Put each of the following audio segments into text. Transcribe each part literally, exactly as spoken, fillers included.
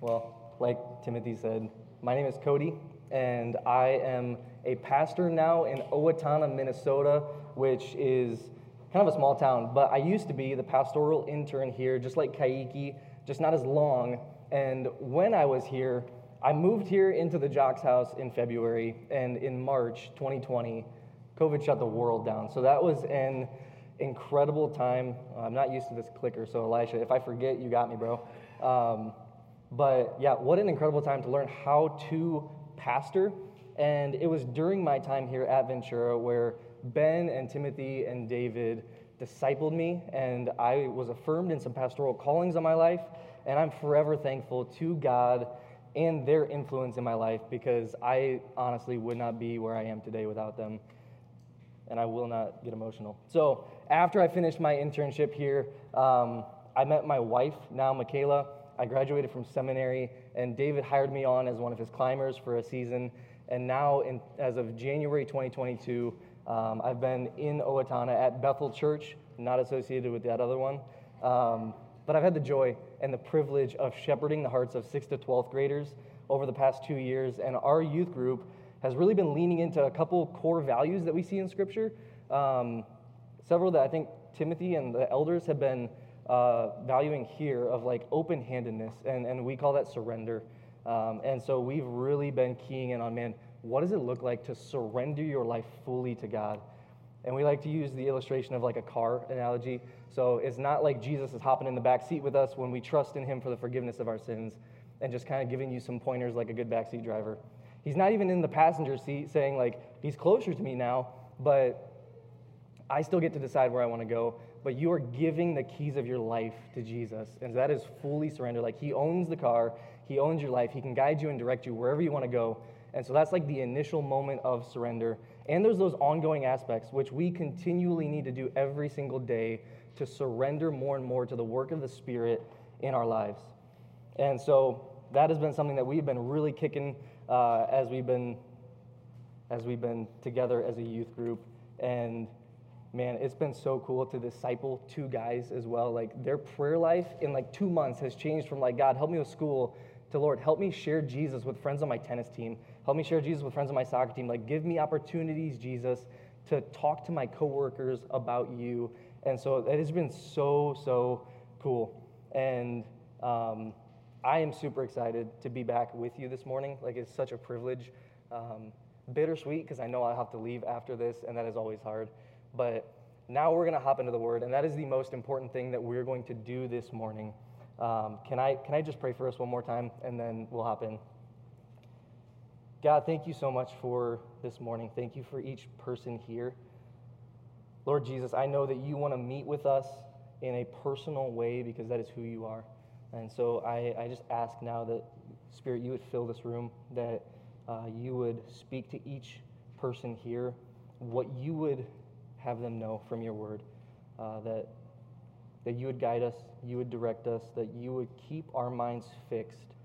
Well, like Timothy said, my name is Cody, and I am a pastor now in Owatonna, Minnesota, which is kind of a small town, but I used to be the pastoral intern here, just like Kaiki, just not as long. And when I was here, I moved here into the Jocks house in February, and in March twenty twenty, COVID shut the world down. So that was an incredible time. I'm not used to this clicker, so Elisha, if I forget, you got me, bro. Um, but yeah, what an incredible time to learn how to pastor. And it was during my time here at Ventura where Ben and Timothy and David discipled me, and I was affirmed in some pastoral callings on my life, and I'm forever thankful to God and their influence in my life, because I honestly would not be where I am today without them, and I will not get emotional. So after I finished my internship here, um, I met my wife, now Michaela. I graduated from seminary, and David hired me on as one of his climbers for a season, and now in, as of January twenty twenty-two, um, I've been in Owatonna at Bethel Church, not associated with that other one, um, but I've had the joy and the privilege of shepherding the hearts of sixth to twelfth graders over the past two years, and our youth group has really been leaning into a couple core values that we see in Scripture, um, several that I think Timothy and the elders have been uh, valuing here, of like open-handedness, and, and we call that surrender. Um, and so we've really been keying in on, man, what does it look like to surrender your life fully to God? And we like to use the illustration of like a car analogy. So it's not like Jesus is hopping in the back seat with us when we trust in him for the forgiveness of our sins and just kind of giving you some pointers like a good backseat driver. He's not even in the passenger seat saying like, he's closer to me now, but I still get to decide where I want to go. But you are giving the keys of your life to Jesus, and that is fully surrender. Like, he owns the car, he owns your life, he can guide you and direct you wherever you want to go. And so that's like the initial moment of surrender. And there's those ongoing aspects, which we continually need to do every single day to surrender more and more to the work of the Spirit in our lives. And so that has been something that we've been really kicking uh, as we've been as we've been together as a youth group. And man, it's been so cool to disciple two guys as well. Like, their prayer life in like two months has changed from like, God, help me with school, to Lord, help me share Jesus with friends on my tennis team. Help me share Jesus with friends on my soccer team. Like, give me opportunities, Jesus, to talk to my coworkers about you. And so it has been so, so cool. And um, I am super excited to be back with you this morning. Like, it's such a privilege. Um, bittersweet, because I know I'll have to leave after this, and that is always hard. But now we're going to hop into the Word, and that is the most important thing that we're going to do this morning. Um, can I can I just pray for us one more time, and then we'll hop in? God, thank you so much for this morning. Thank you for each person here. Lord Jesus, I know that you want to meet with us in a personal way, because that is who you are. And so I, I just ask now that, Spirit, you would fill this room, that uh, you would speak to each person here what you would have them know from your word, uh, that that you would guide us, you would direct us, that you would keep our minds fixed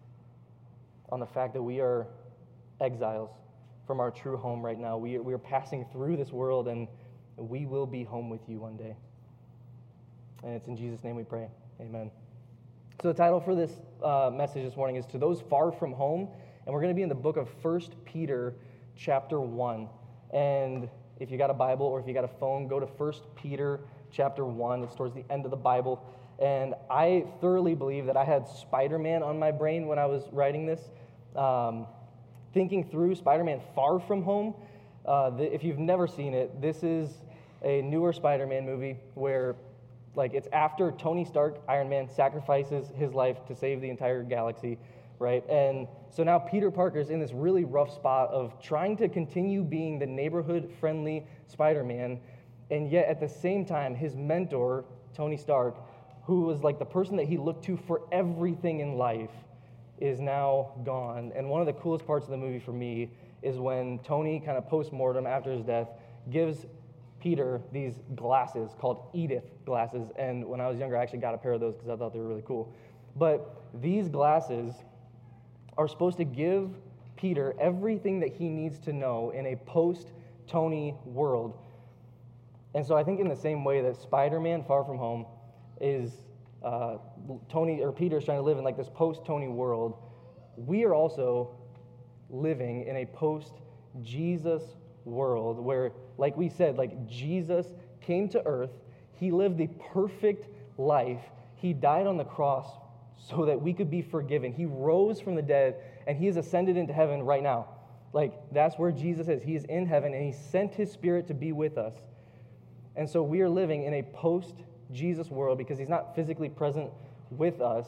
on the fact that we are exiles from our true home right now. We are, we are passing through this world, and we will be home with you one day. And it's in Jesus' name we pray. Amen. So the title for this uh, message this morning is To Those Far From Home, and we're going to be in the book of First Peter chapter one. And if you got a Bible or if you got a phone, go to First Peter chapter one. It's towards the end of the Bible. And I thoroughly believe that I had Spider-Man on my brain when I was writing this. Um, thinking through Spider-Man Far From Home. Uh, the, if you've never seen it, this is a newer Spider-Man movie where, like, it's after Tony Stark, Iron Man, sacrifices his life to save the entire galaxy, right? And so now Peter Parker's in this really rough spot of trying to continue being the neighborhood-friendly Spider-Man, and yet at the same time, his mentor, Tony Stark, who was like the person that he looked to for everything in life, is now gone. And one of the coolest parts of the movie for me is when Tony, kind of post-mortem after his death, gives Peter these glasses called Edith glasses. And when I was younger, I actually got a pair of those because I thought they were really cool. But these glasses are supposed to give Peter everything that he needs to know in a post-Tony world. And so I think in the same way that Spider-Man Far From Home is uh, Tony or Peter is trying to live in like this post-Tony world, we are also living in a post-Jesus world where, like we said, like Jesus came to earth, he lived the perfect life, he died on the cross so that we could be forgiven. He rose from the dead, and he has ascended into heaven right now. Like, that's where Jesus is. He is in heaven, and he sent his Spirit to be with us. And so we are living in a post-Jesus world because he's not physically present with us.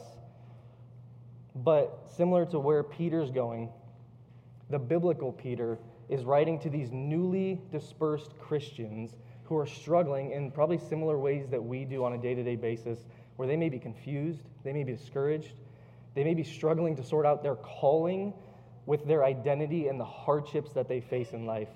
But similar to where Peter's going, the biblical Peter is writing to these newly dispersed Christians who are struggling in probably similar ways that we do on a day-to-day basis, where they may be confused, they may be discouraged, they may be struggling to sort out their calling with their identity and the hardships that they face in life.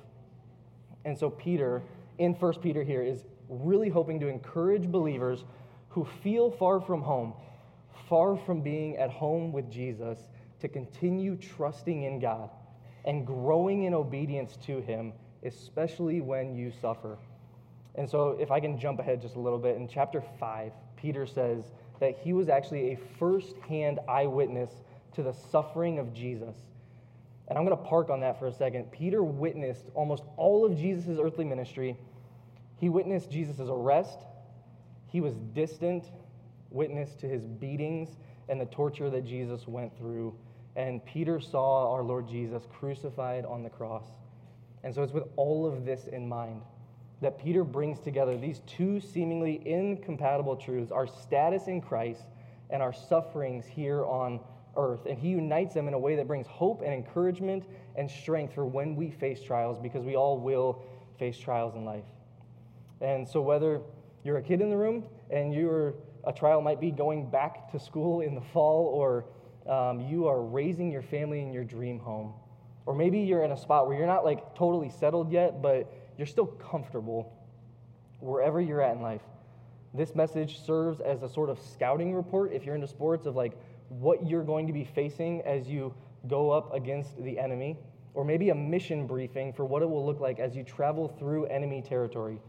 And so Peter, in First Peter here, is really hoping to encourage believers who feel far from home, far from being at home with Jesus, to continue trusting in God and growing in obedience to him, especially when you suffer. And so if I can jump ahead just a little bit, in chapter five, Peter says that he was actually a first-hand eyewitness to the suffering of Jesus. And I'm going to park on that for a second. Peter witnessed almost all of Jesus' earthly ministry. He witnessed Jesus' arrest. He was distant witness to his beatings and the torture that Jesus went through. And Peter saw our Lord Jesus crucified on the cross. And so it's with all of this in mind that Peter brings together these two seemingly incompatible truths, our status in Christ and our sufferings here on earth. And he unites them in a way that brings hope and encouragement and strength for when we face trials, because we all will face trials in life. And so whether you're a kid in the room and you're a trial might be going back to school in the fall, or um, you are raising your family in your dream home, or maybe you're in a spot where you're not like totally settled yet, but you're still comfortable wherever you're at in life. This message serves as a sort of scouting report, if you're into sports, of like what you're going to be facing as you go up against the enemy, or maybe a mission briefing for what it will look like as you travel through enemy territory.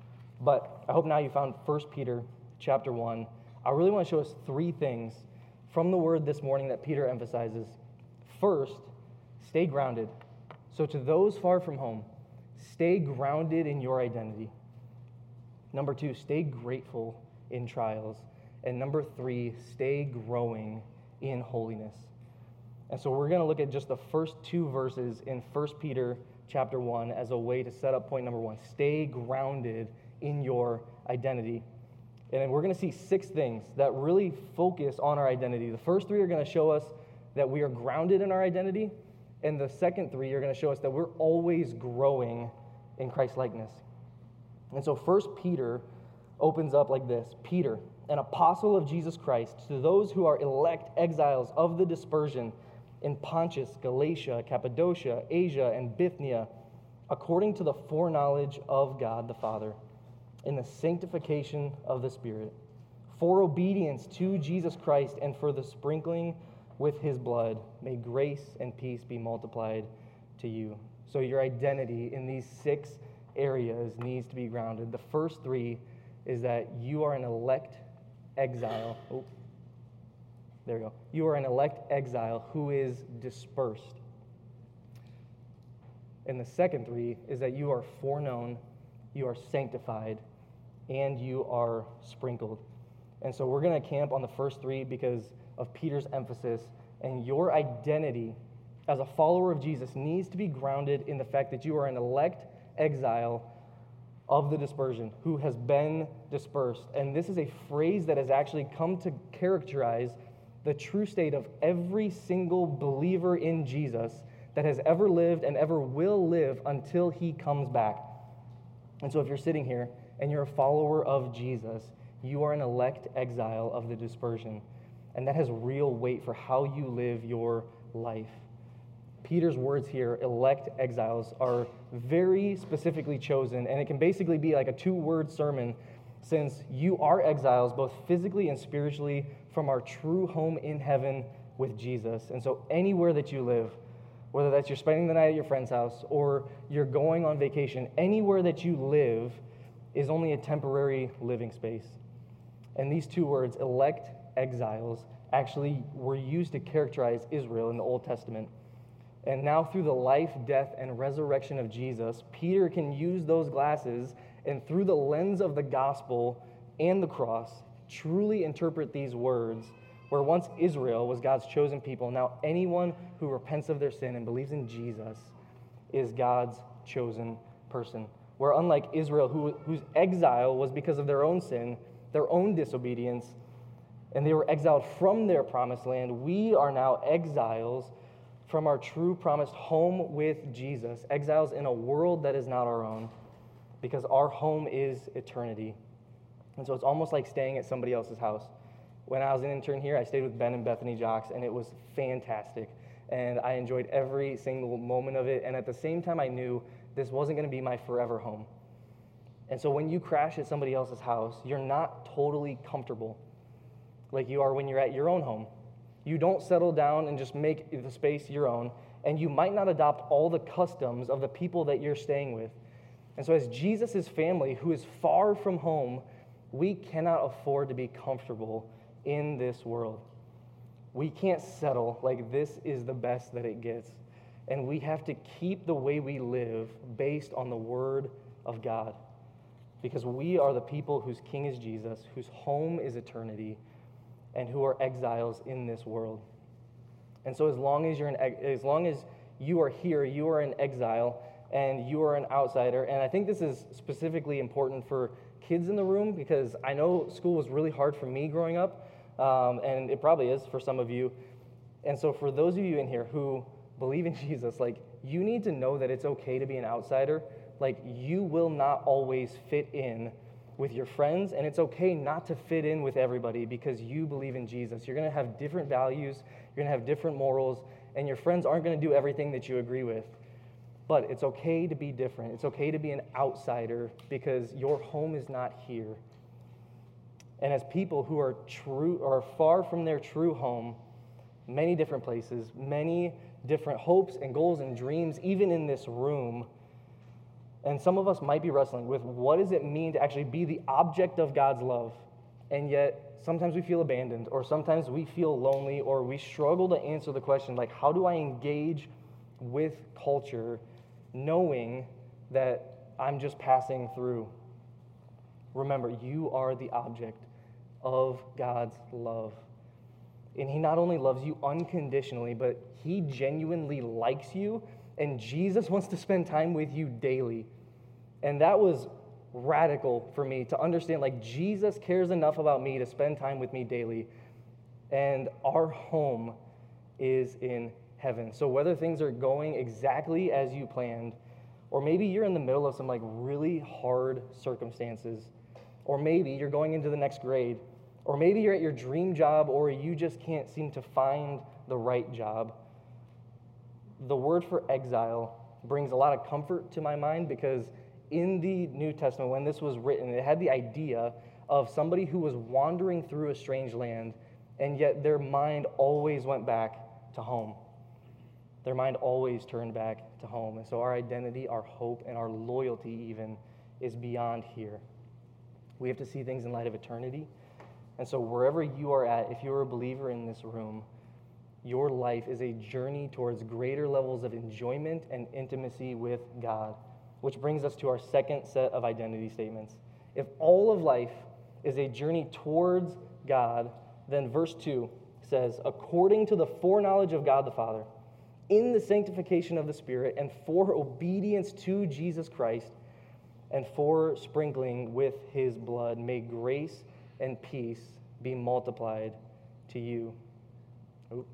But I hope now you found First Peter chapter one. I really want to show us three things from the word this morning that Peter emphasizes. First, stay grounded. So to those far from home, stay grounded in your identity. Number two, stay grateful in trials. And number three, stay growing in holiness. And so we're going to look at just the first two verses in First Peter chapter one as a way to set up point number one. Stay grounded in your identity. And we're going to see six things that really focus on our identity. The first three are going to show us that we are grounded in our identity. And the second three are going to show us that we're always growing in Christ's likeness. And so First Peter opens up like this. Peter, an apostle of Jesus Christ, to those who are elect exiles of the dispersion in Pontus, Galatia, Cappadocia, Asia, and Bithynia, according to the foreknowledge of God the Father, in the sanctification of the Spirit, for obedience to Jesus Christ and for the sprinkling with his blood, may grace and peace be multiplied to you. So your identity in these six areas needs to be grounded. The first three is that you are an elect exile. Oh, there we go. You are an elect exile who is dispersed. And the second three is that you are foreknown, you are sanctified, and you are sprinkled. And so we're going to camp on the first three because of Peter's emphasis, and your identity as a follower of Jesus needs to be grounded in the fact that you are an elect exile of the dispersion who has been dispersed. And this is a phrase that has actually come to characterize the true state of every single believer in Jesus that has ever lived and ever will live until he comes back. And so if you're sitting here and you're a follower of Jesus, you are an elect exile of the dispersion. And that has real weight for how you live your life. Peter's words here, elect exiles, are very specifically chosen, and it can basically be like a two-word sermon, since you are exiles both physically and spiritually from our true home in heaven with Jesus. And so anywhere that you live, whether that's you're spending the night at your friend's house or you're going on vacation, anywhere that you live is only a temporary living space. And these two words, elect, exiles, actually were used to characterize Israel in the Old Testament. And now through the life, death, and resurrection of Jesus, Peter can use those glasses and through the lens of the gospel and the cross, truly interpret these words, where once Israel was God's chosen people, now anyone who repents of their sin and believes in Jesus is God's chosen person. Where unlike Israel, who, whose exile was because of their own sin, their own disobedience, and they were exiled from their promised land, we are now exiles from our true promised home with Jesus, exiles in a world that is not our own, because our home is eternity. And so it's almost like staying at somebody else's house. When I was an intern here, I stayed with Ben and Bethany Jocks, and it was fantastic. And I enjoyed every single moment of it. And at the same time, I knew this wasn't going to be my forever home. And so when you crash at somebody else's house, you're not totally comfortable like you are when you're at your own home. You don't settle down and just make the space your own. And you might not adopt all the customs of the people that you're staying with. And so as Jesus' family, who is far from home, we cannot afford to be comfortable in this world. We can't settle like this is the best that it gets. And we have to keep the way we live based on the Word of God. Because we are the people whose King is Jesus, whose home is eternity, and who are exiles in this world. And so as long as you're an, as long as you are here, you are in exile, and you are an outsider. And I think this is specifically important for kids in the room, because I know school was really hard for me growing up, um, and it probably is for some of you. And so for those of you in here who believe in Jesus, like, you need to know that it's okay to be an outsider. Like, you will not always fit in with your friends, and it's okay not to fit in with everybody because you believe in Jesus. You're going to have different values, you're going to have different morals, and your friends aren't going to do everything that you agree with. But it's okay to be different. It's okay to be an outsider because your home is not here. And as people who are true or far from their true home, many different places, many different hopes and goals and dreams, even in this room. And some of us might be wrestling with what does it mean to actually be the object of God's love? And yet sometimes we feel abandoned, or sometimes we feel lonely, or we struggle to answer the question, like, how do I engage with culture knowing that I'm just passing through? Remember, you are the object of God's love. And he not only loves you unconditionally, but he genuinely likes you, and Jesus wants to spend time with you daily. And that was radical for me to understand, like, Jesus cares enough about me to spend time with me daily. And our home is in heaven. So whether things are going exactly as you planned, or maybe you're in the middle of some like really hard circumstances, or maybe you're going into the next grade, or maybe you're at your dream job, or you just can't seem to find the right job, the word for exile brings a lot of comfort to my mind, because in the New Testament, when this was written, it had the idea of somebody who was wandering through a strange land, and yet their mind always went back to home. Their mind always turned back to home. And so our identity, our hope, and our loyalty even is beyond here. We have to see things in light of eternity. And so wherever you are at, if you're a believer in this room, your life is a journey towards greater levels of enjoyment and intimacy with God, which brings us to our second set of identity statements. If all of life is a journey towards God, then verse two says, according to the foreknowledge of God the Father, in the sanctification of the Spirit, and for obedience to Jesus Christ, and for sprinkling with his blood, may grace and peace be multiplied to you. Oop,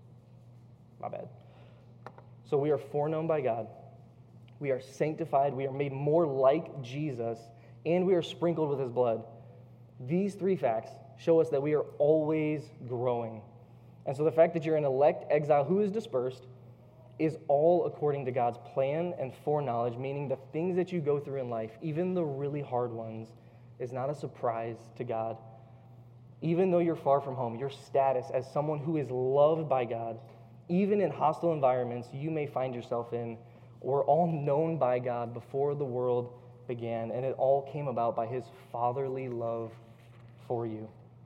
my bad. So we are foreknown by God. We are sanctified. We are made more like Jesus, and we are sprinkled with his blood. These three facts show us that we are always growing. And so the fact that you're an elect exile who is dispersed is all according to God's plan and foreknowledge, meaning the things that you go through in life, even the really hard ones, is not a surprise to God. Even though you're far from home, your status as someone who is loved by God, even in hostile environments you may find yourself in, were all known by God before the world began, and it all came about by his fatherly love for you.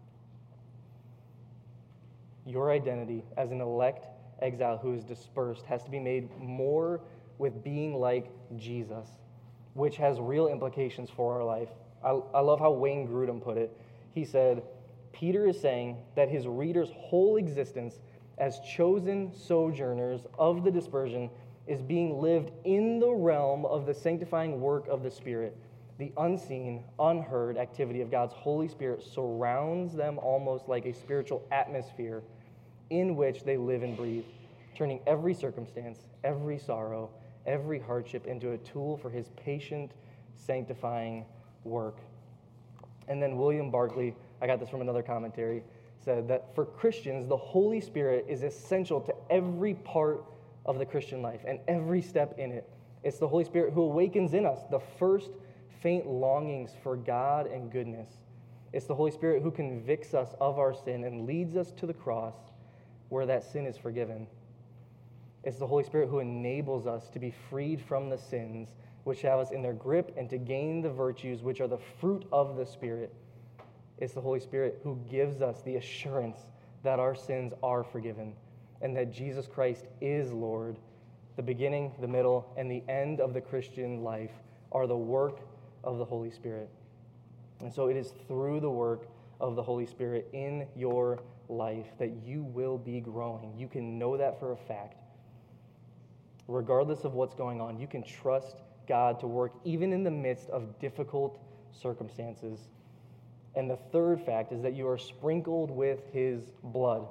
Your identity as an elect exile who is dispersed has to be made more with being like Jesus, which has real implications for our life. I, I love how Wayne Grudem put it. He said, Peter is saying that his reader's whole existence as chosen sojourners of the dispersion is being lived in the realm of the sanctifying work of the Spirit. The unseen, unheard activity of God's Holy Spirit surrounds them almost like a spiritual atmosphere in which they live and breathe, turning every circumstance, every sorrow, every hardship into a tool for his patient, sanctifying work. And then William Barclay, I got this from another commentary, said that for Christians, the Holy Spirit is essential to every part of the Christian life and every step in it. It's the Holy Spirit who awakens in us the first faint longings for God and goodness. It's the Holy Spirit who convicts us of our sin and leads us to the cross where that sin is forgiven. It's the Holy Spirit who enables us to be freed from the sins which have us in their grip and to gain the virtues which are the fruit of the Spirit. It's the Holy Spirit who gives us the assurance that our sins are forgiven and that Jesus Christ is Lord. The beginning, the middle, and the end of the Christian life are the work of the Holy Spirit. And so it is through the work of the Holy Spirit in your life that you will be growing. You can know that for a fact. Regardless of what's going on, you can trust God to work even in the midst of difficult circumstances. And the third fact is that you are sprinkled with his blood,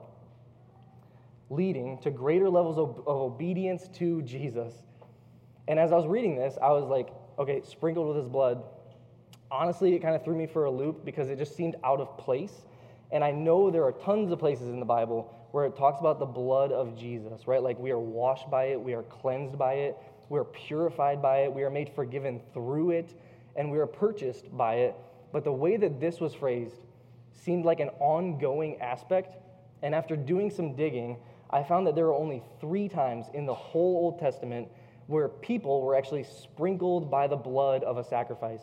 leading to greater levels of, of obedience to Jesus. And as I was reading this, I was like, okay, sprinkled with his blood. Honestly, it kind of threw me for a loop because it just seemed out of place. And I know there are tons of places in the Bible where it talks about the blood of Jesus, right? Like we are washed by it, we are cleansed by it, we are purified by it, we are made forgiven through it, and we are purchased by it. But the way that this was phrased seemed like an ongoing aspect. And after doing some digging, I found that there are only three times in the whole Old Testament where people were actually sprinkled by the blood of a sacrifice.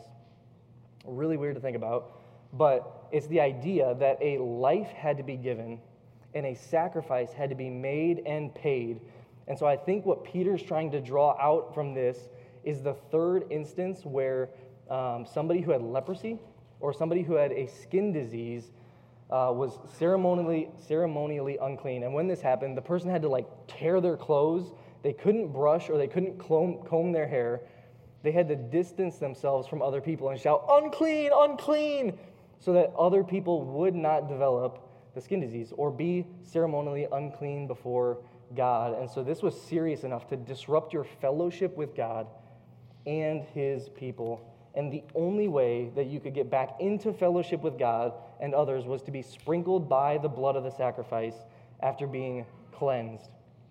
Really weird to think about, but it's the idea that a life had to be given and a sacrifice had to be made and paid. And so I think what Peter's trying to draw out from this is the third instance where um, somebody who had leprosy or somebody who had a skin disease uh, was ceremonially ceremonially unclean. And when this happened, the person had to like tear their clothes. They couldn't brush or they couldn't comb, comb their hair. They had to distance themselves from other people and shout, unclean, unclean, so that other people would not develop the skin disease or be ceremonially unclean before God. And so this was serious enough to disrupt your fellowship with God and his people. And the only way that you could get back into fellowship with God and others was to be sprinkled by the blood of the sacrifice after being cleansed.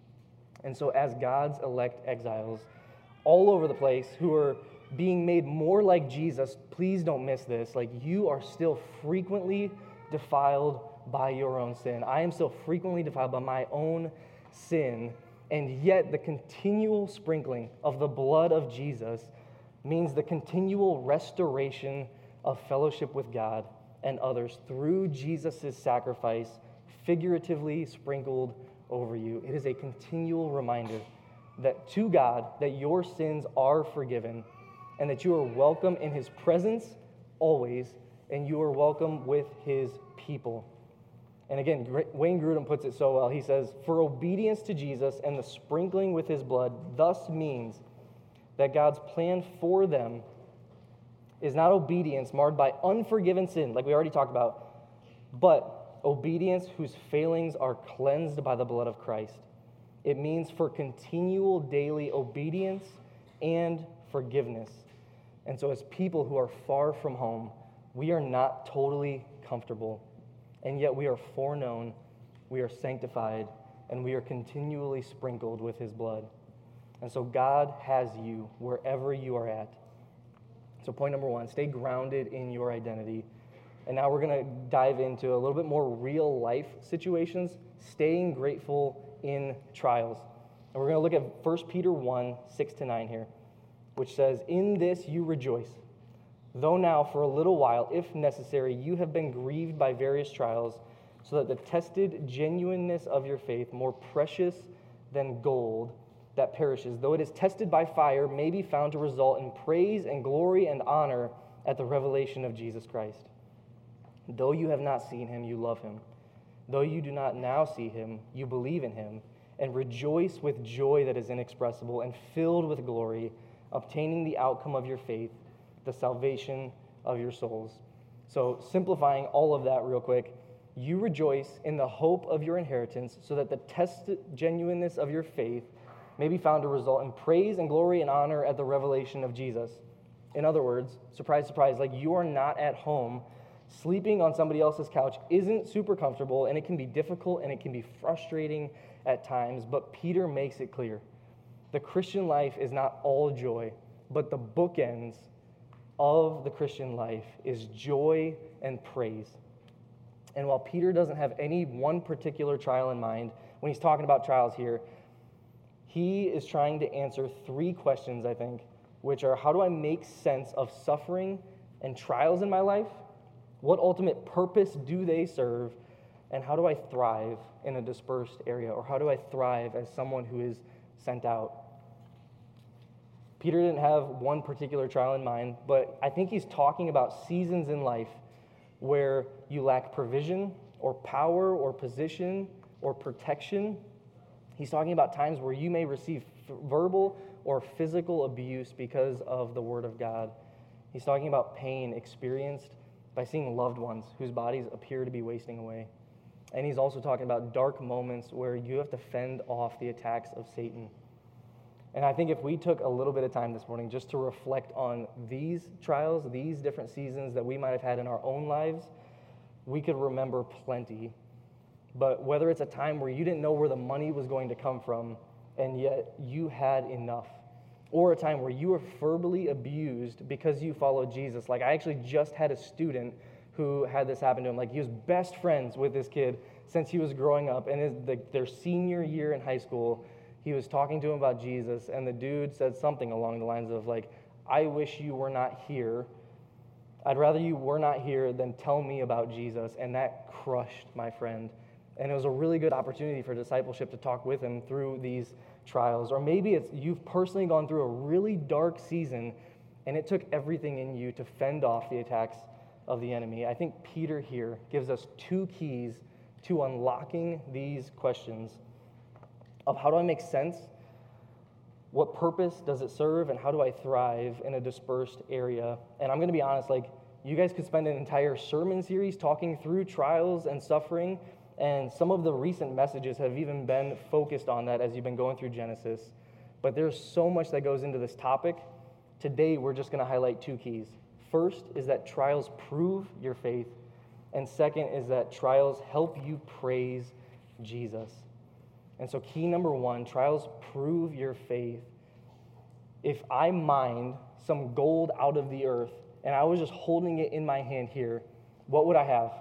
And so as God's elect exiles all over the place who are being made more like Jesus, please don't miss this. Like you are still frequently defiled by your own sin. I am still frequently defiled by my own sin. And yet the continual sprinkling of the blood of Jesus means the continual restoration of fellowship with God and others through Jesus' sacrifice, figuratively sprinkled over you. It is a continual reminder that to God, that your sins are forgiven and that you are welcome in his presence always, and you are welcome with his people. And again, Wayne Grudem puts it so well. He says, for obedience to Jesus and the sprinkling with his blood thus means that God's plan for them is not obedience marred by unforgiven sin, like we already talked about, but obedience whose failings are cleansed by the blood of Christ. It means for continual daily obedience and forgiveness. And so as people who are far from home, we are not totally comfortable, and yet we are foreknown, we are sanctified, and we are continually sprinkled with his blood. And so God has you wherever you are at. So point number one, stay grounded in your identity. And now we're going to dive into a little bit more real life situations, staying grateful in trials. And we're going to look at First Peter one, six to nine here, which says, in this you rejoice, Though now, for a little while, if necessary, you have been grieved by various trials, so that the tested genuineness of your faith, more precious than gold that perishes, though it is tested by fire, may be found to result in praise and glory and honor at the revelation of Jesus Christ. Though you have not seen him, you love him. Though you do not now see him, you believe in him, and rejoice with joy that is inexpressible and filled with glory, obtaining the outcome of your faith, the salvation of your souls. So simplifying all of that real quick, you rejoice in the hope of your inheritance, so that the tested genuineness of your faith may be found to result in praise and glory and honor at the revelation of Jesus. In other words, surprise, surprise, like you are not at home. Sleeping on somebody else's couch isn't super comfortable, and it can be difficult and it can be frustrating at times, but Peter makes it clear. The Christian life is not all joy, but the bookends of the Christian life is joy and praise. And while Peter doesn't have any one particular trial in mind, when he's talking about trials here, he is trying to answer three questions, I think, which are, how do I make sense of suffering and trials in my life? What ultimate purpose do they serve? And how do I thrive in a dispersed area? Or how do I thrive as someone who is sent out? Peter didn't have one particular trial in mind, but I think he's talking about seasons in life where you lack provision or power or position or protection. He's talking about times where you may receive verbal or physical abuse because of the word of God. He's talking about pain experienced by seeing loved ones whose bodies appear to be wasting away. And he's also talking about dark moments where you have to fend off the attacks of Satan. And I think if we took a little bit of time this morning just to reflect on these trials, these different seasons that we might have had in our own lives, we could remember plenty. But whether it's a time where you didn't know where the money was going to come from, and yet you had enough, or a time where you were verbally abused because you followed Jesus. Like, I actually just had a student who had this happen to him. Like, he was best friends with this kid since he was growing up, and his, the, their senior year in high school, he was talking to him about Jesus, and the dude said something along the lines of, like, I wish you were not here. I'd rather you were not here than tell me about Jesus. And that crushed my friend. And it was a really good opportunity for discipleship to talk with him through these trials. Or maybe it's you've personally gone through a really dark season, and it took everything in you to fend off the attacks of the enemy. I think Peter here gives us two keys to unlocking these questions of how do I make sense, what purpose does it serve, and how do I thrive in a dispersed area. And I'm going to be honest, like, you guys could spend an entire sermon series talking through trials and suffering, and some of the recent messages have even been focused on that as you've been going through Genesis. But there's so much that goes into this topic. Today, we're just going to highlight two keys. First is that trials prove your faith, and second is that trials help you praise Jesus. And so key number one, trials prove your faith. If I mined some gold out of the earth and I was just holding it in my hand here, what would I have?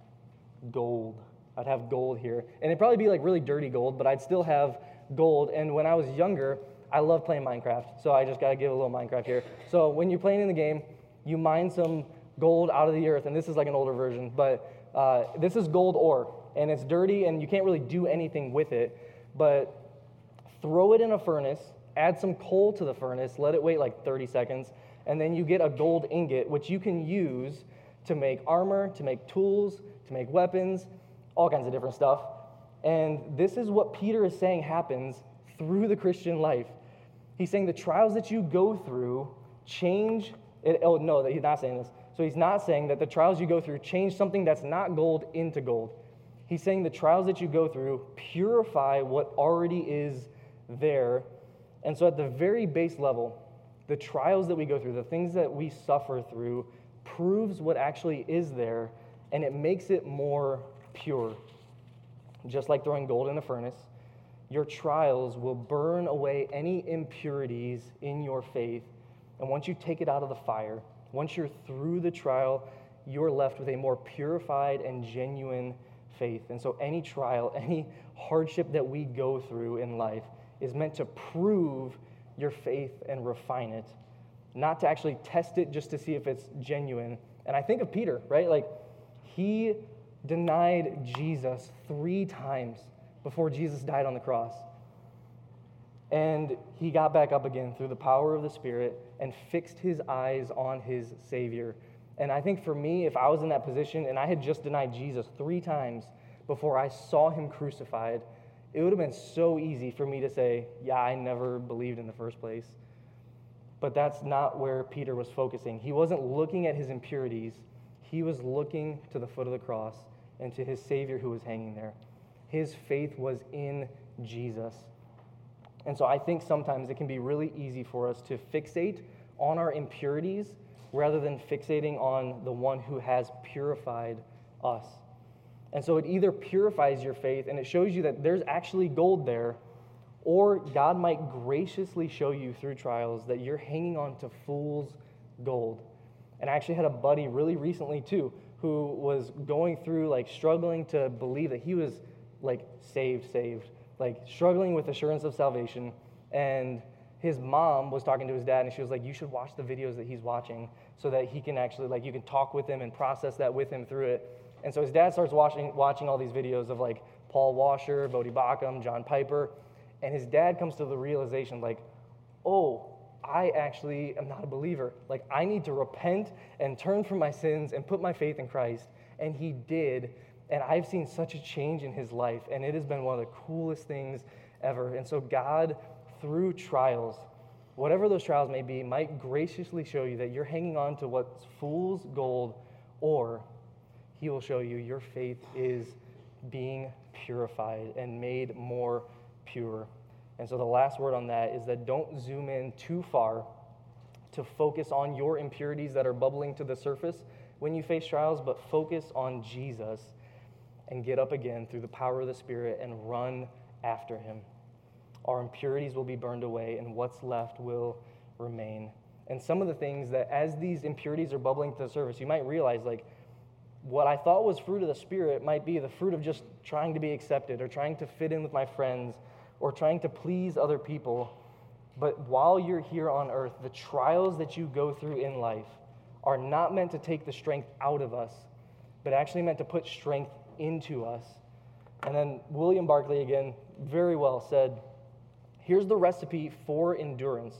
Gold. I'd have gold here. And it'd probably be like really dirty gold, but I'd still have gold. And when I was younger, I loved playing Minecraft. So I just got to give a little Minecraft here. So when you're playing in the game, you mine some gold out of the earth. And this is like an older version, but uh, this is gold ore. And it's dirty and you can't really do anything with it. But throw it in a furnace, add some coal to the furnace, let it wait like thirty seconds, and then you get a gold ingot, which you can use to make armor, to make tools, to make weapons, all kinds of different stuff. And this is what Peter is saying happens through the Christian life. He's saying the trials that you go through change, it, oh no, he's not saying this. So he's not saying that the trials you go through change something that's not gold into gold. He's saying the trials that you go through purify what already is there. And so at the very base level, the trials that we go through, the things that we suffer through, proves what actually is there, and it makes it more pure. Just like throwing gold in a furnace, your trials will burn away any impurities in your faith. And once you take it out of the fire, once you're through the trial, you're left with a more purified and genuine faith. And so any trial, any hardship that we go through in life is meant to prove your faith and refine it. not to actually test it just to see if it's genuine. And I think of Peter, right? Like, he denied Jesus three times before Jesus died on the cross. And he got back up again through the power of the Spirit and fixed his eyes on his Savior. And I think for me, if I was in that position and I had just denied Jesus three times before I saw him crucified, it would have been so easy for me to say, yeah, I never believed in the first place. But that's not where Peter was focusing. He wasn't looking at his impurities. He was looking to the foot of the cross and to his Savior who was hanging there. His faith was in Jesus. And so I think sometimes it can be really easy for us to fixate on our impurities rather than fixating on the one who has purified us. And so it either purifies your faith and it shows you that there's actually gold there, or God might graciously show you through trials that you're hanging on to fool's gold. And I actually had a buddy really recently too who was going through like struggling to believe that he was like saved, saved, like struggling with assurance of salvation. And his mom was talking to his dad and she was like, you should watch the videos that he's watching so that he can actually, like, you can talk with him and process that with him through it. And so his dad starts watching watching all these videos of like Paul Washer, Bodie Bacham, John Piper. And his dad comes to the realization like, oh, I actually am not a believer. Like, I need to repent and turn from my sins and put my faith in Christ. And he did. And I've seen such a change in his life. And it has been one of the coolest things ever. And so God, through trials, whatever those trials may be, might graciously show you that you're hanging on to what's fool's gold, or he will show you your faith is being purified and made more pure. And so the last word on that is that don't zoom in too far to focus on your impurities that are bubbling to the surface when you face trials, but focus on Jesus and get up again through the power of the Spirit and run after him. Our impurities will be burned away and what's left will remain. And some of the things that as these impurities are bubbling to the surface, you might realize like what I thought was fruit of the Spirit might be the fruit of just trying to be accepted or trying to fit in with my friends or trying to please other people. But while you're here on earth, the trials that you go through in life are not meant to take the strength out of us, but actually meant to put strength into us. And then William Barclay, again, very well said, here's the recipe for endurance.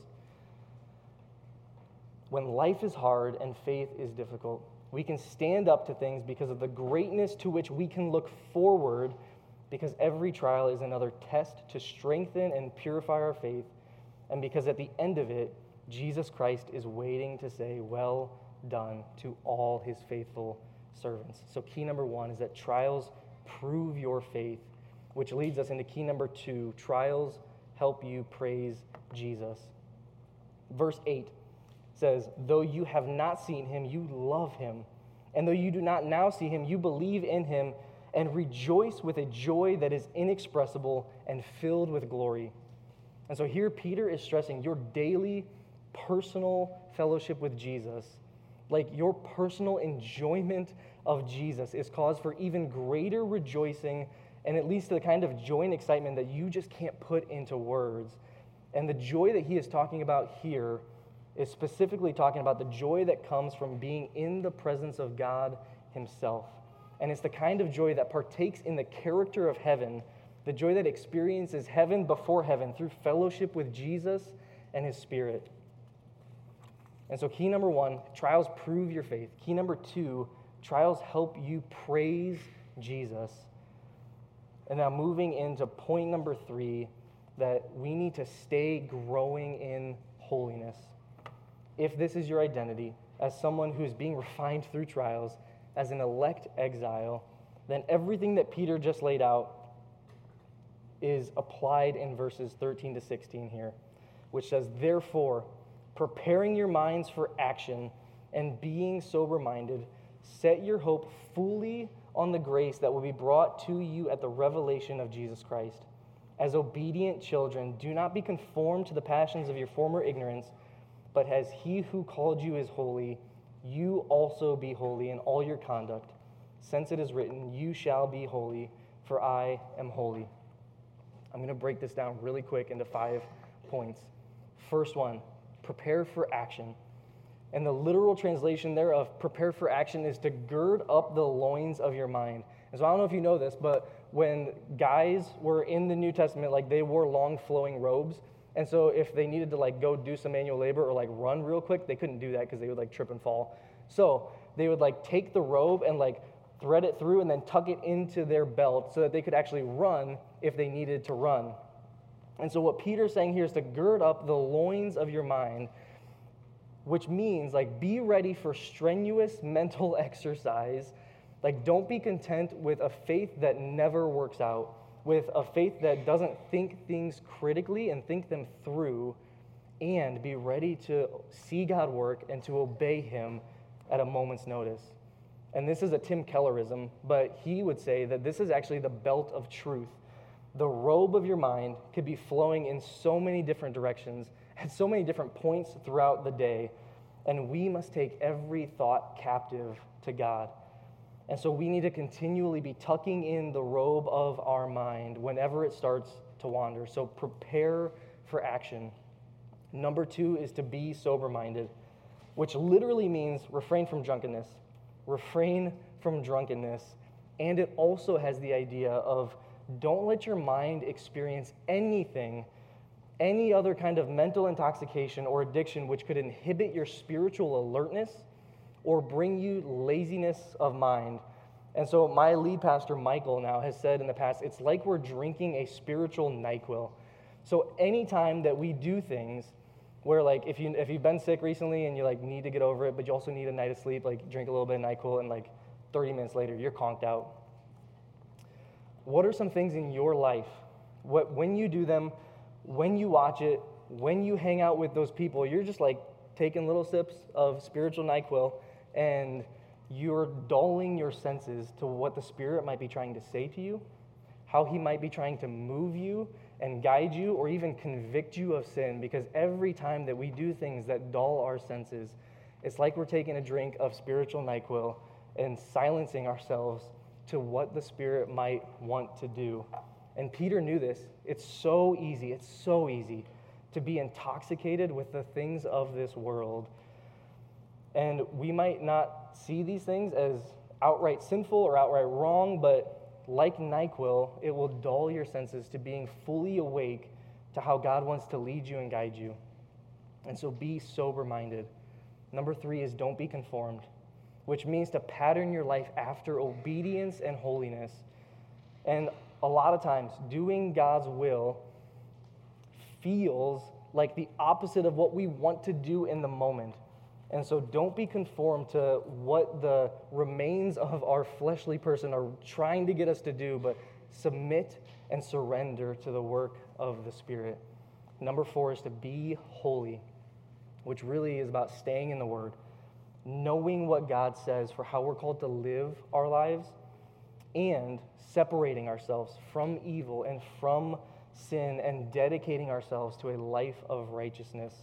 When life is hard and faith is difficult, we can stand up to things because of the greatness to which we can look forward, because every trial is another test to strengthen and purify our faith, and because at the end of it, Jesus Christ is waiting to say, well done, to all his faithful servants. So key number one is that trials prove your faith, which leads us into key number two, trials help you praise Jesus. Verse eight says, though you have not seen him, you love him. And though you do not now see him, you believe in him and rejoice with a joy that is inexpressible and filled with glory. And so here Peter is stressing your daily personal fellowship with Jesus, like your personal enjoyment of Jesus, is cause for even greater rejoicing and at least the kind of joy and excitement that you just can't put into words. And the joy that he is talking about here is specifically talking about the joy that comes from being in the presence of God himself. And it's the kind of joy that partakes in the character of heaven, the joy that experiences heaven before heaven through fellowship with Jesus and his Spirit. And so key number one, trials prove your faith. Key number two, trials help you praise Jesus. And now moving into point number three, that we need to stay growing in holiness. If this is your identity, as someone who's being refined through trials, as an elect exile, then everything that Peter just laid out is applied in verses thirteen to sixteen here, which says, therefore, preparing your minds for action and being sober-minded, set your hope fully on the grace that will be brought to you at the revelation of Jesus Christ. As obedient children, do not be conformed to the passions of your former ignorance, but as he who called you is holy, you also be holy in all your conduct, since it is written, you shall be holy, for I am holy. I'm going to break this down really quick into five points. First one, prepare for action. And the literal translation there of prepare for action is to gird up the loins of your mind. And so I don't know if you know this, but when guys were in the New Testament, like they wore long flowing robes. And so if they needed to like go do some manual labor or like run real quick, they couldn't do that because they would like trip and fall. So they would like take the robe and like thread it through and then tuck it into their belt so that they could actually run if they needed to run. And so what Peter's saying here is to gird up the loins of your mind, which means like be ready for strenuous mental exercise. Like don't be content with a faith that never works out, with a faith that doesn't think things critically and think them through, and be ready to see God work and to obey him at a moment's notice. And this is a Tim Kellerism, but he would say that this is actually the belt of truth. The robe of your mind could be flowing in so many different directions at so many different points throughout the day, and we must take every thought captive to God. And so we need to continually be tucking in the robe of our mind whenever it starts to wander. So prepare for action. Number two is to be sober-minded, which literally means refrain from drunkenness. Refrain from drunkenness. And it also has the idea of don't let your mind experience anything, any other kind of mental intoxication or addiction which could inhibit your spiritual alertness or bring you laziness of mind. And so my lead pastor, Michael, now has said in the past, it's like we're drinking a spiritual NyQuil. So anytime that we do things where, like, if, you, if you've been sick recently and you, like, need to get over it, but you also need a night of sleep, like, drink a little bit of NyQuil, and, like, thirty minutes later, you're conked out. What are some things in your life, what, when you do them, when you watch it, when you hang out with those people, you're just, like, taking little sips of spiritual NyQuil, and you're dulling your senses to what the Spirit might be trying to say to you, how he might be trying to move you and guide you or even convict you of sin, because every time that we do things that dull our senses, it's like we're taking a drink of spiritual NyQuil and silencing ourselves to what the Spirit might want to do. And Peter knew this. It's so easy, it's so easy to be intoxicated with the things of this world. And we might not see these things as outright sinful or outright wrong, but like NyQuil, it will dull your senses to being fully awake to how God wants to lead you and guide you. And so be sober-minded. Number three is don't be conformed, which means to pattern your life after obedience and holiness. And a lot of times, doing God's will feels like the opposite of what we want to do in the moment. And so don't be conformed to what the remains of our fleshly person are trying to get us to do, but submit and surrender to the work of the Spirit. Number four is to be holy, which really is about staying in the Word, knowing what God says for how we're called to live our lives, and separating ourselves from evil and from sin and dedicating ourselves to a life of righteousness.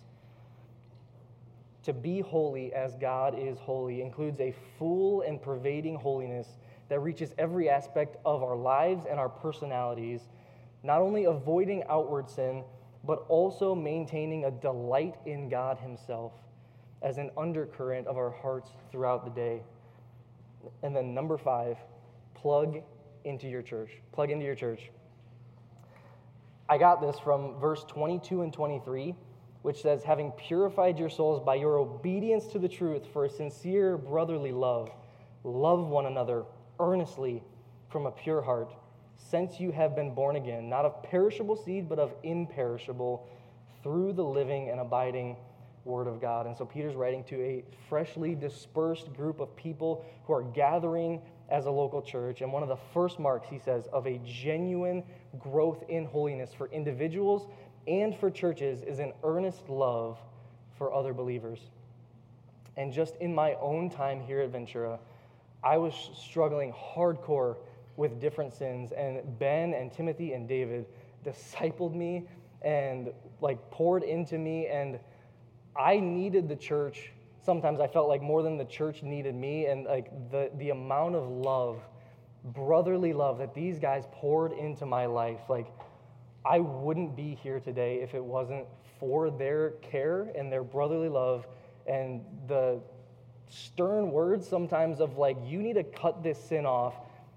To be holy as God is holy includes a full and pervading holiness that reaches every aspect of our lives and our personalities, not only avoiding outward sin, but also maintaining a delight in God himself as an undercurrent of our hearts throughout the day. And then number five, plug into your church. Plug into your church. I got this from verse twenty-two and twenty-three, which says, having purified your souls by your obedience to the truth for a sincere brotherly love, love one another earnestly from a pure heart, since you have been born again, not of perishable seed, but of imperishable, through the living and abiding Word of God. And so Peter's writing to a freshly dispersed group of people who are gathering as a local church. And one of the first marks, he says, of a genuine growth in holiness for individuals and for churches is an earnest love for other believers. And just in my own time here at Ventura, I was struggling hardcore with different sins, and Ben and Timothy and David discipled me and like poured into me, and I needed the church. Sometimes I felt like more than the church needed me, and like the, the amount of love, brotherly love that these guys poured into my life, like I wouldn't be here today if it wasn't for their care and their brotherly love and the stern words sometimes of like, you need to cut this sin off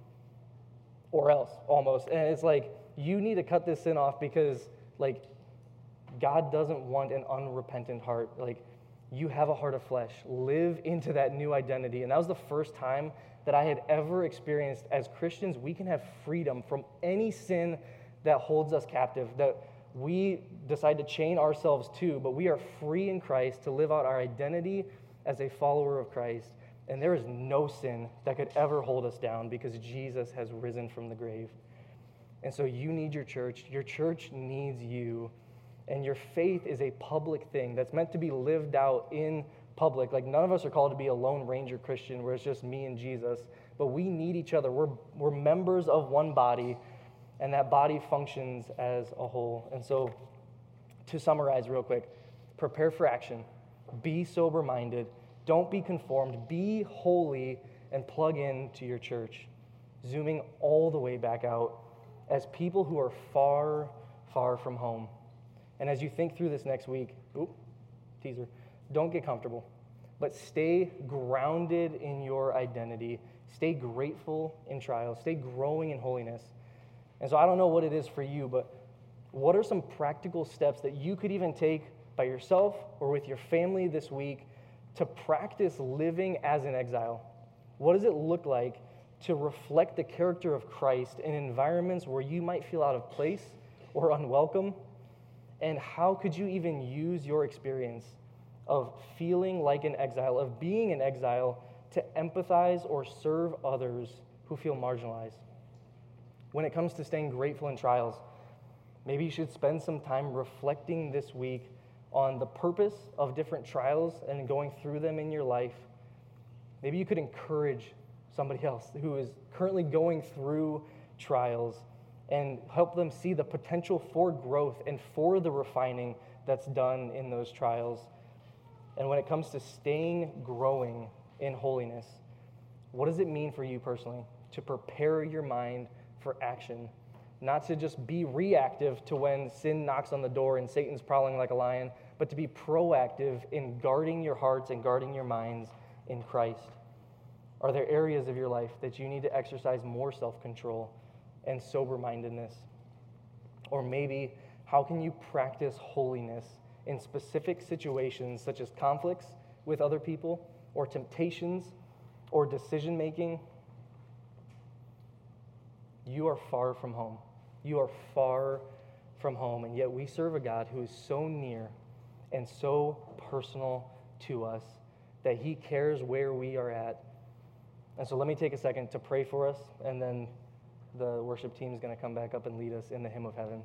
or else, almost. And it's like, you need to cut this sin off because like God doesn't want an unrepentant heart. Like, you have a heart of flesh. Live into that new identity. And that was the first time that I had ever experienced as Christians, we can have freedom from any sin that holds us captive, that we decide to chain ourselves to, but we are free in Christ to live out our identity as a follower of Christ. And there is no sin that could ever hold us down because Jesus has risen from the grave. And so you need your church. Your church needs you. And your faith is a public thing that's meant to be lived out in public. Like, none of us are called to be a Lone Ranger Christian where it's just me and Jesus, but we need each other. We're, we're members of one body, and that body functions as a whole. And so, to summarize real quick, prepare for action. Be sober-minded. Don't be conformed. Be holy and plug in to your church. Zooming all the way back out as people who are far, far from home. And as you think through this next week, oop, teaser, don't get comfortable, but stay grounded in your identity. Stay grateful in trials. Stay growing in holiness. And so I don't know what it is for you, but what are some practical steps that you could even take by yourself or with your family this week to practice living as an exile? What does it look like to reflect the character of Christ in environments where you might feel out of place or unwelcome? And how could you even use your experience of feeling like an exile, of being an exile, to empathize or serve others who feel marginalized? When it comes to staying grateful in trials, maybe you should spend some time reflecting this week on the purpose of different trials and going through them in your life. Maybe you could encourage somebody else who is currently going through trials and help them see the potential for growth and for the refining that's done in those trials. And when it comes to staying growing in holiness, what does it mean for you personally to prepare your mind for action? Not to just be reactive to when sin knocks on the door and Satan's prowling like a lion, but to be proactive in guarding your hearts and guarding your minds in Christ. Are there areas of your life that you need to exercise more self-control and sober-mindedness? Or maybe, how can you practice holiness in specific situations such as conflicts with other people, or temptations, or decision-making? You are far from home. You are far from home, and yet we serve a God who is so near and so personal to us that he cares where we are at. And so let me take a second to pray for us, and then the worship team is going to come back up and lead us in the hymn of heaven.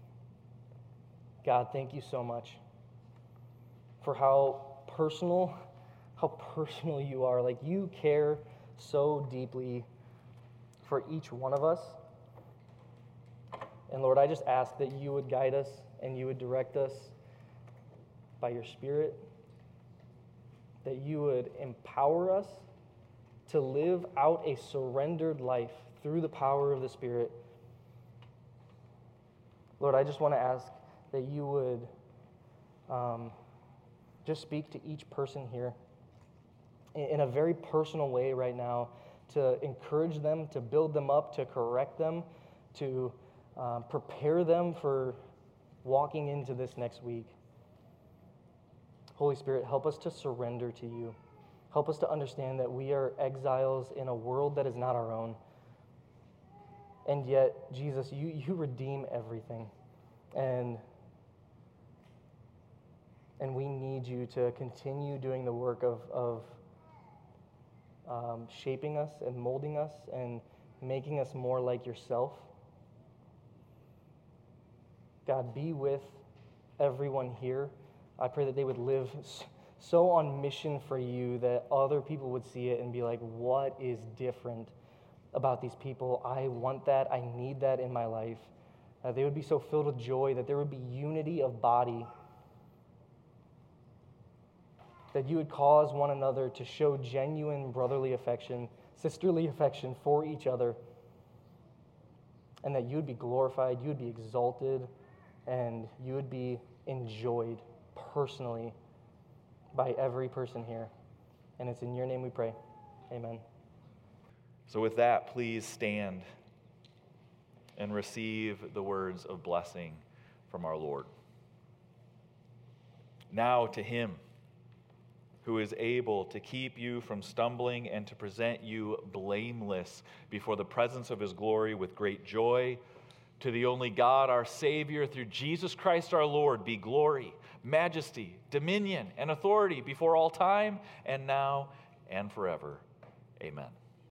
God, thank you so much for how personal, how personal you are. Like, you care so deeply for each one of us. And Lord, I just ask that you would guide us and you would direct us by your Spirit, that you would empower us to live out a surrendered life through the power of the Spirit. Lord, I just want to ask that you would um, just speak to each person here in, in a very personal way right now, to encourage them, to build them up, to correct them, to um, prepare them for walking into this next week. Holy Spirit, help us to surrender to you. Help us to understand that we are exiles in a world that is not our own. And yet, Jesus, you, you redeem everything. And, and we need you to continue doing the work of, of um, shaping us and molding us and making us more like yourself. God, be with everyone here. I pray that they would live so on mission for you that other people would see it and be like, what is different about these people? I want that. I need that in my life. Uh, they would be so filled with joy that there would be unity of body, that you would cause one another to show genuine brotherly affection, sisterly affection for each other. and that you would be glorified, you would be exalted, and you would be enjoyed personally by every person here. And it's in your name we pray. Amen. So with that, please stand and receive the words of blessing from our Lord. Now to him who is able to keep you from stumbling and to present you blameless before the presence of his glory with great joy, to the only God, our Savior, through Jesus Christ our Lord, be glory, majesty, dominion, and authority before all time and now and forever. Amen.